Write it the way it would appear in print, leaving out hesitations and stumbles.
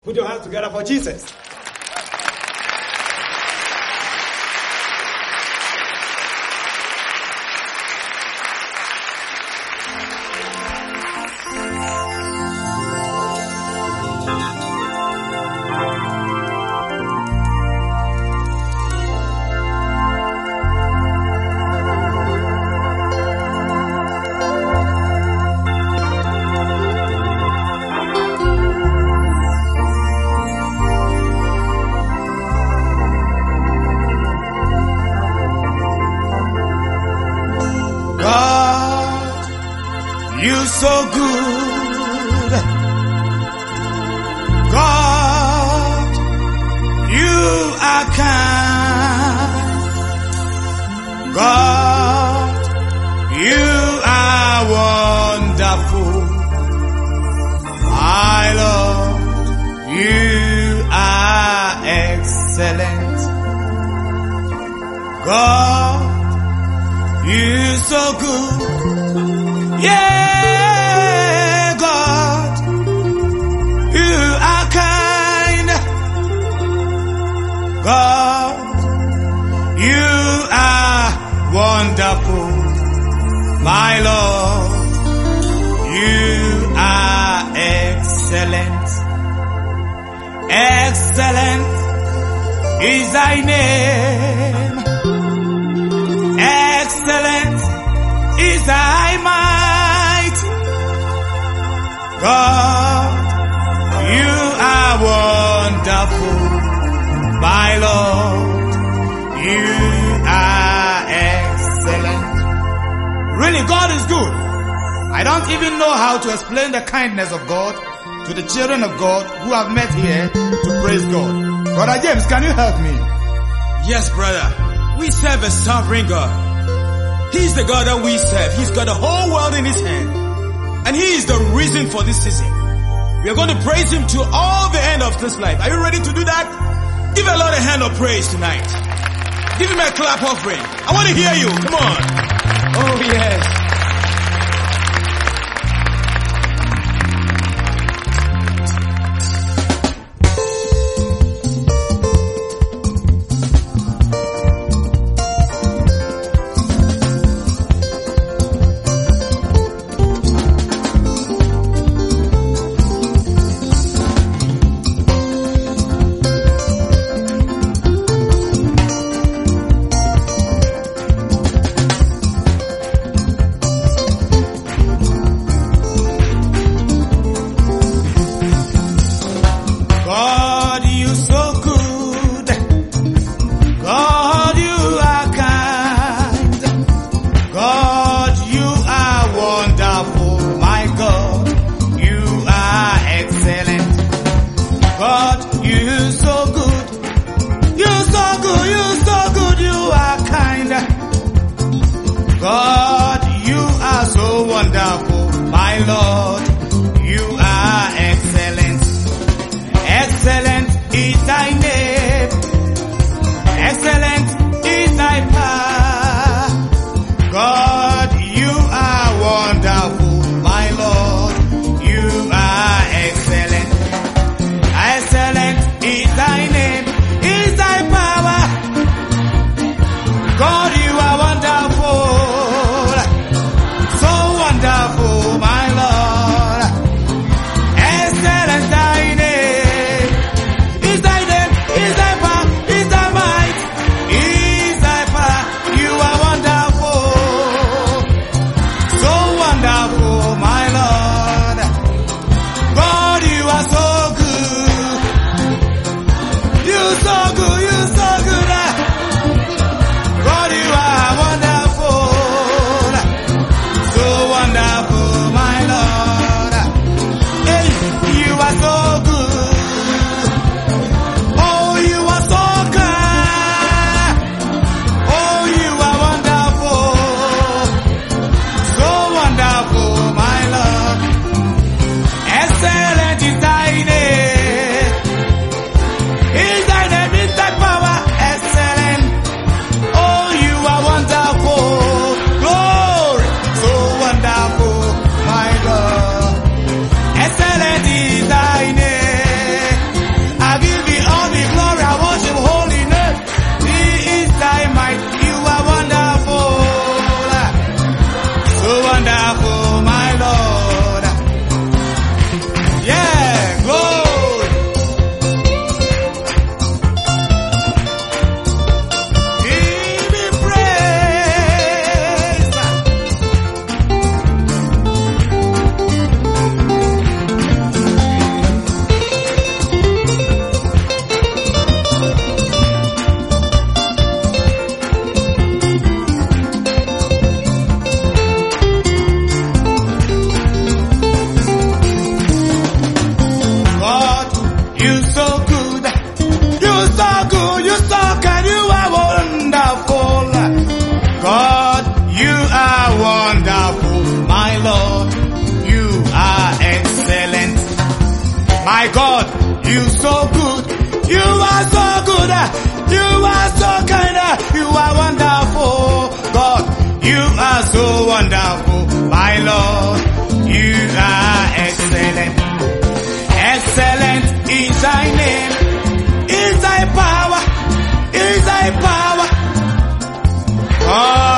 Put your hands together for Jesus. So good, God, you are kind, God, you are wonderful, my Lord, you are excellent, God, you so good, yeah. God, you are wonderful, my Lord, you are excellent. Excellent is thy name. Excellent is thy might. God, you are wonderful, my Lord, you are excellent. Really, God is good. I don't even know how to explain the kindness of God to the children of God who have met here to praise God. Brother James, can you help me? Yes, brother. We serve a sovereign God. He's the God that we serve. He's got the whole world in his hand. And he is the reason for this season. We are going to praise him to all the end of this life. Are you ready to do that? Give a Lord a hand of praise tonight. Give him a clap offering. I want to hear you. Come on. Oh, yes. God, you are so wonderful, my Lord, you are excellent. Excellent is thy name. Excellent is thy power. God, you are wonderful, my Lord, you are excellent. Excellent is thy name, is thy power. God, you are wonderful. Wonderful, my Lord. You so good. You are so good. You are so kind. You are wonderful. God, you are so wonderful. My Lord, you are excellent. Excellent is thy name. Is thy power. Is thy power. Oh,